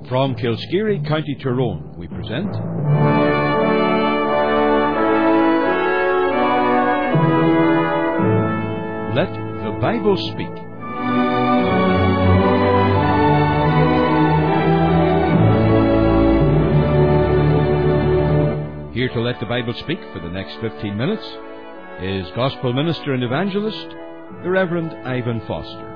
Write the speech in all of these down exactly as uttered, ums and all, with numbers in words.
From Kilskeary, County Tyrone, we present Let the Bible Speak. Here to let the Bible speak for the next fifteen minutes is Gospel Minister and Evangelist, the Reverend Ivan Foster.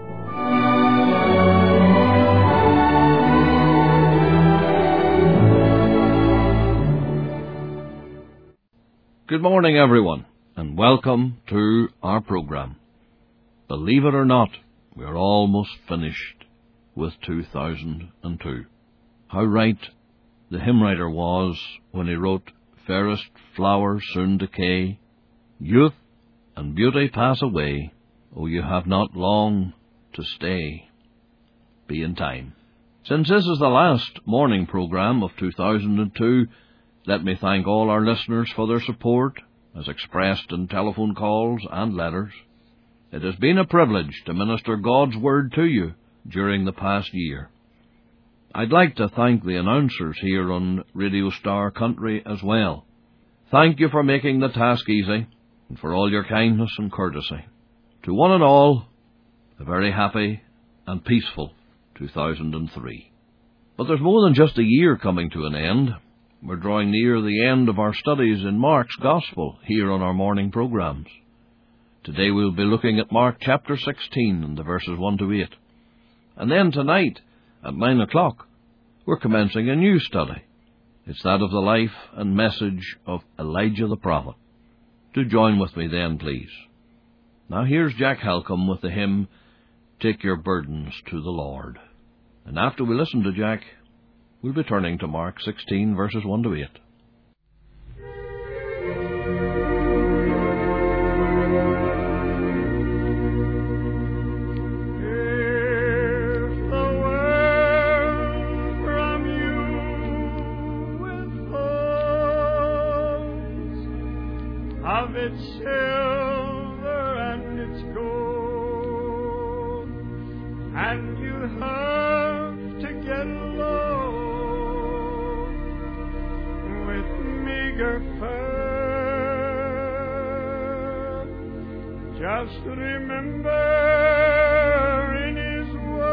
Good morning, everyone, and welcome to our program. Believe it or not, we are almost finished with two thousand two. How right the hymn writer was when he wrote, "Fairest flowers soon decay, youth and beauty pass away, oh, you have not long to stay. Be in time." Since this is the last morning program of two thousand two, let me thank all our listeners for their support, as expressed in telephone calls and letters. It has been a privilege to minister God's Word to you during the past year. I'd like to thank the announcers here on Radio Star Country as well. Thank you for making the task easy and for all your kindness and courtesy. To one and all, a very happy and peaceful two thousand three. But there's more than just a year coming to an end. We're drawing near the end of our studies in Mark's Gospel here on our morning programs. Today we'll be looking at Mark chapter sixteen and the verses one to eight. And then tonight, at nine o'clock, we're commencing a new study. It's that of the life and message of Elijah the prophet. Do join with me then, please. Now here's Jack Halcombe with the hymn, "Take Your Burdens to the Lord." And after we listen to Jack, we'll be turning to Mark sixteen, verses one to eight. Its silver and its gold, and you have to get along with meager fare. Just remember in His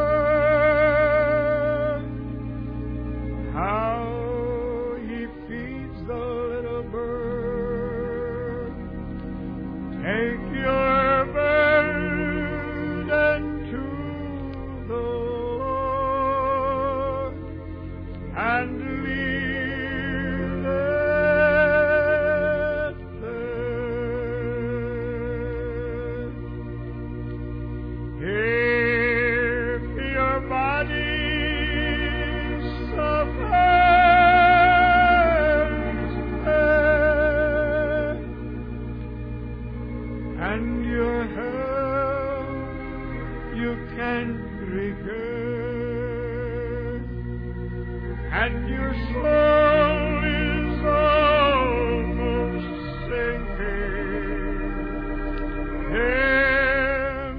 word how He feeds the little bird. Take your burden to the Lord and leave it there. If your body suffers pain, and your health you can regain, and your soul is almost sinking in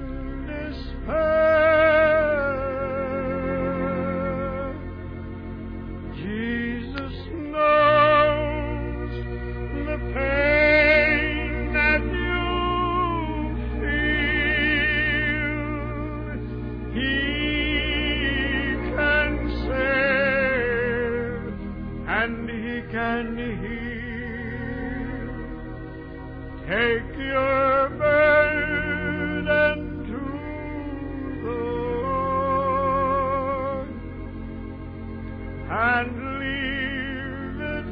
despair. Jesus knows the pain that you He can save and He can heal. Take your burden to the Lord and leave it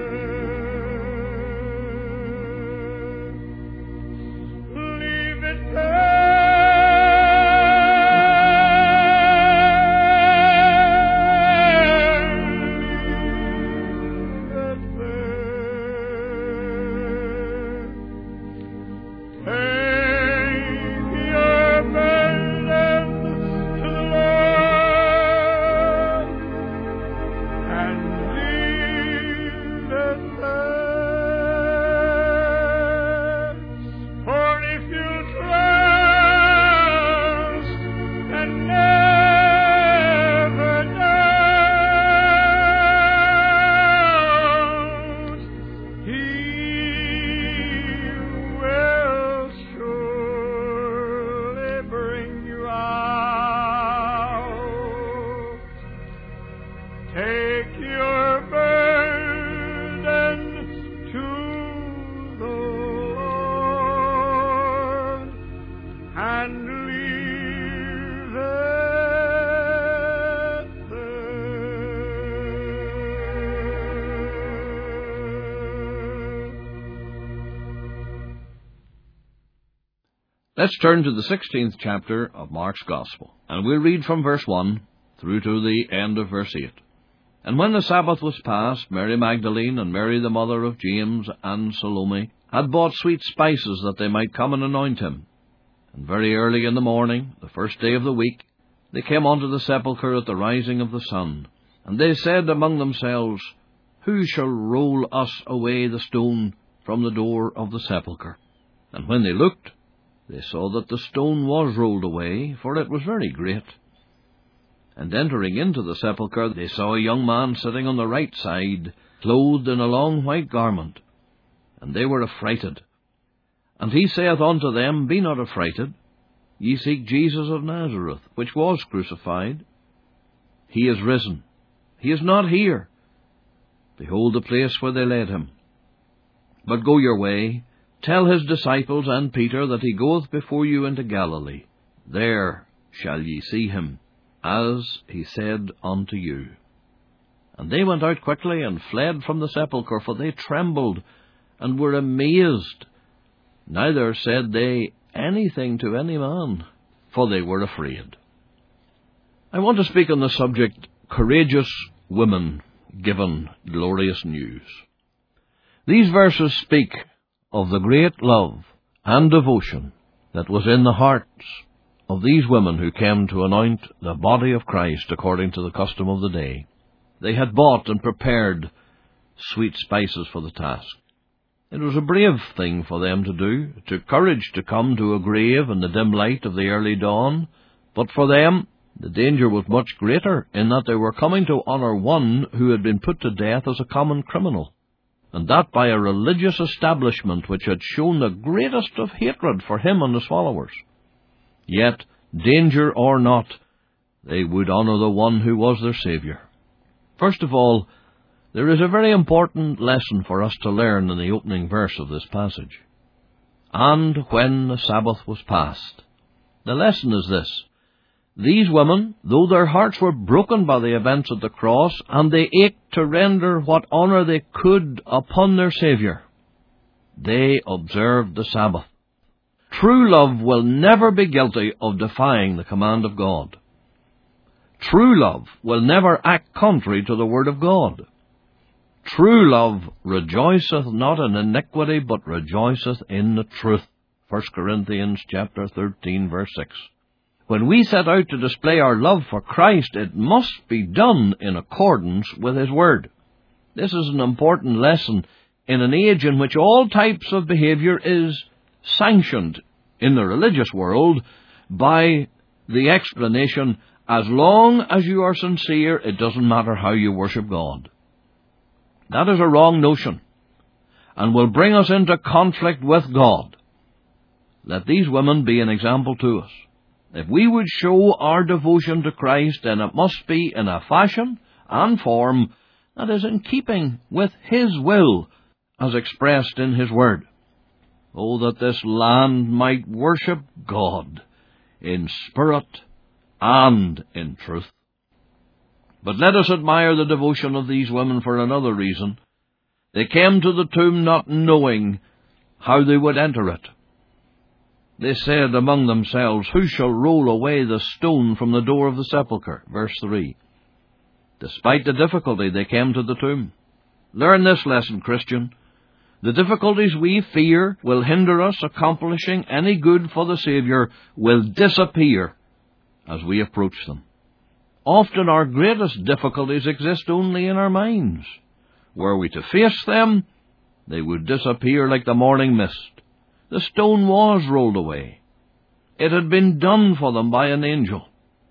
there. Leave it there. Let's turn to the sixteenth chapter of Mark's Gospel, and we'll read from verse one through to the end of verse eight. And when the Sabbath was past, Mary Magdalene and Mary the mother of James and Salome had bought sweet spices that they might come and anoint him. And very early in the morning, the first day of the week, they came unto the sepulchre at the rising of the sun. And they said among themselves, Who shall roll us away the stone from the door of the sepulchre? And when they looked, they saw that the stone was rolled away, for it was very great. And entering into the sepulchre, they saw a young man sitting on the right side, clothed in a long white garment. And they were affrighted. And he saith unto them, Be not affrighted. Ye seek Jesus of Nazareth, which was crucified. He is risen. He is not here. Behold the place where they laid him. But go your way, tell his disciples and Peter that he goeth before you into Galilee. There shall ye see him, as he said unto you. And they went out quickly and fled from the sepulchre, for they trembled and were amazed. Neither said they anything to any man, for they were afraid. I want to speak on the subject, Courageous Women Given Glorious News. These verses speak of the great love and devotion that was in the hearts of these women who came to anoint the body of Christ according to the custom of the day. They had bought and prepared sweet spices for the task. It was a brave thing for them to do. It took courage to come to a grave in the dim light of the early dawn. But for them, the danger was much greater, in that they were coming to honour one who had been put to death as a common criminal, and that by a religious establishment which had shown the greatest of hatred for him and his followers. Yet, danger or not, they would honour the one who was their Saviour. First of all, there is a very important lesson for us to learn in the opening verse of this passage. And when the Sabbath was past. The lesson is this. These women, though their hearts were broken by the events of the cross, and they ached to render what honour they could upon their Saviour, they observed the Sabbath. True love will never be guilty of defying the command of God. True love will never act contrary to the Word of God. True love rejoiceth not in iniquity, but rejoiceth in the truth. First Corinthians chapter thirteen, verse six. When we set out to display our love for Christ, it must be done in accordance with His Word. This is an important lesson in an age in which all types of behaviour is sanctioned in the religious world by the explanation, as long as you are sincere, it doesn't matter how you worship God. That is a wrong notion, and will bring us into conflict with God. Let these women be an example to us. If we would show our devotion to Christ, then it must be in a fashion and form that is in keeping with His will, as expressed in His Word. Oh, that this land might worship God in spirit and in truth. But let us admire the devotion of these women for another reason. They came to the tomb not knowing how they would enter it. They said among themselves, Who shall roll away the stone from the door of the sepulchre? Verse three. Despite the difficulty, they came to the tomb. Learn this lesson, Christian. The difficulties we fear will hinder us accomplishing any good for the Saviour will disappear as we approach them. Often our greatest difficulties exist only in our minds. Were we to face them, they would disappear like the morning mist. The stone was rolled away. It had been done for them by an angel.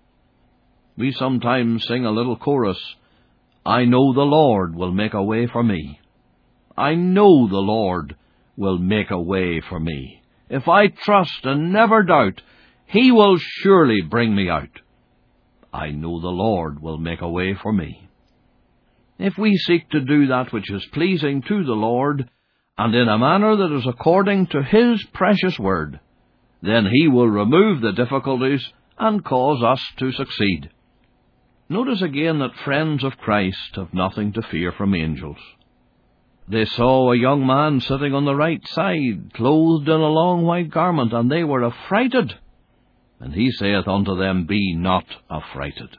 We sometimes sing a little chorus, I know the Lord will make a way for me. I know the Lord will make a way for me. If I trust and never doubt, He will surely bring me out. I know the Lord will make a way for me. If we seek to do that which is pleasing to the Lord, and in a manner that is according to His precious Word, then He will remove the difficulties and cause us to succeed. Notice again that friends of Christ have nothing to fear from angels. They saw a young man sitting on the right side, clothed in a long white garment, and they were affrighted. And he saith unto them, Be not affrighted.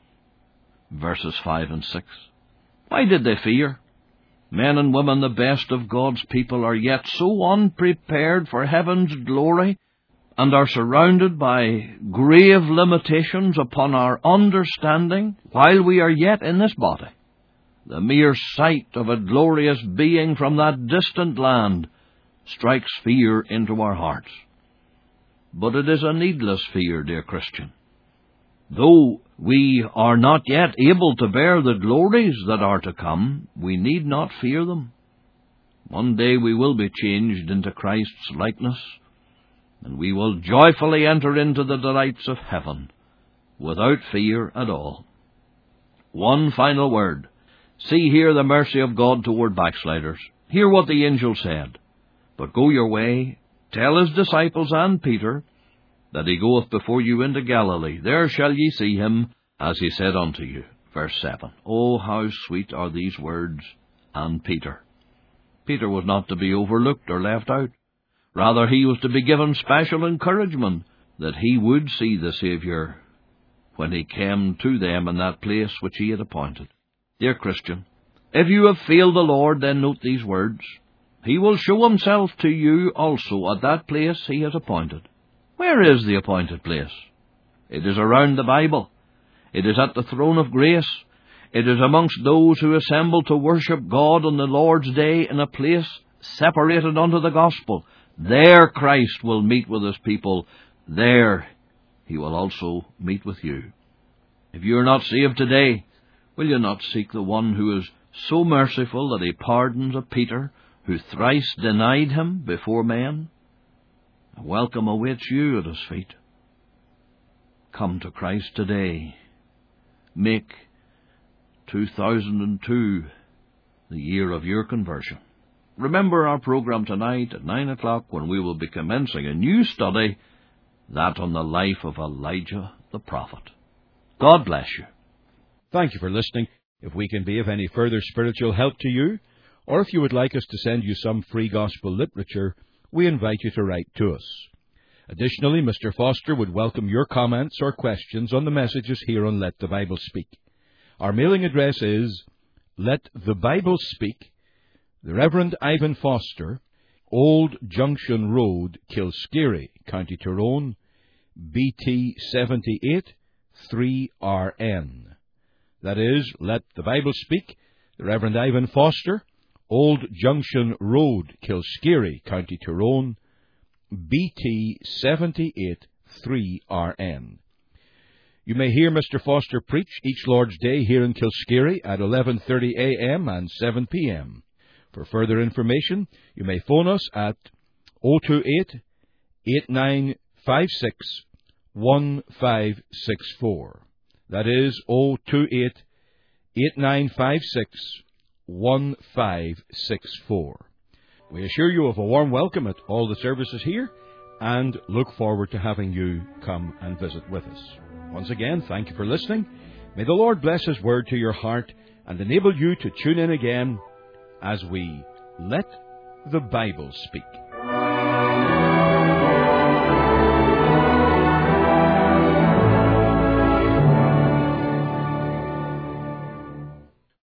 Verses five and six. Why did they fear? Men and women, the best of God's people, are yet so unprepared for heaven's glory, and are surrounded by grave limitations upon our understanding while we are yet in this body. The mere sight of a glorious being from that distant land strikes fear into our hearts. But it is a needless fear, dear Christian. Though we are not yet able to bear the glories that are to come, we need not fear them. One day we will be changed into Christ's likeness, and we will joyfully enter into the delights of heaven, without fear at all. One final word. See here the mercy of God toward backsliders. Hear what the angel said. But go your way, tell his disciples and Peter, that he goeth before you into Galilee. There shall ye see him, as he said unto you. Verse seven. Oh, how sweet are these words, and Peter. Peter was not to be overlooked or left out. Rather, he was to be given special encouragement that he would see the Saviour when he came to them in that place which he had appointed. Dear Christian, if you have failed the Lord, then note these words. He will show himself to you also at that place he has appointed. Where is the appointed place? It is around the Bible. It is at the throne of grace. It is amongst those who assemble to worship God on the Lord's day in a place separated unto the gospel. There Christ will meet with his people. There he will also meet with you. If you are not saved today, will you not seek the one who is so merciful that he pardons a Peter who thrice denied him before men? A welcome awaits you at his feet. Come to Christ today. Make two thousand two the year of your conversion. Remember our program tonight at nine o'clock, when we will be commencing a new study, that on the life of Elijah the prophet. God bless you. Thank you for listening. If we can be of any further spiritual help to you, or if you would like us to send you some free gospel literature, we invite you to write to us. Additionally, Mister Foster would welcome your comments or questions on the messages here on Let the Bible Speak. Our mailing address is Let the Bible Speak, the Reverend Ivan Foster, Old Junction Road, Kilskeary, County Tyrone, B T seventy-eight three R N. That is, Let the Bible Speak, the Reverend Ivan Foster, Old Junction Road, Kilskeary, County Tyrone, B T seventy-eight three R N. You may hear Mister Foster preach each Lord's Day here in Kilskeary at eleven thirty a m and seven p m For further information, you may phone us at zero two eight, eight nine five six, one five six four. That is zero two eight, eight nine five six, one five six four. We assure you of a warm welcome at all the services here, and look forward to having you come and visit with us. Once again, thank you for listening. May the Lord bless His word to your heart and enable you to tune in again as we Let the Bible Speak.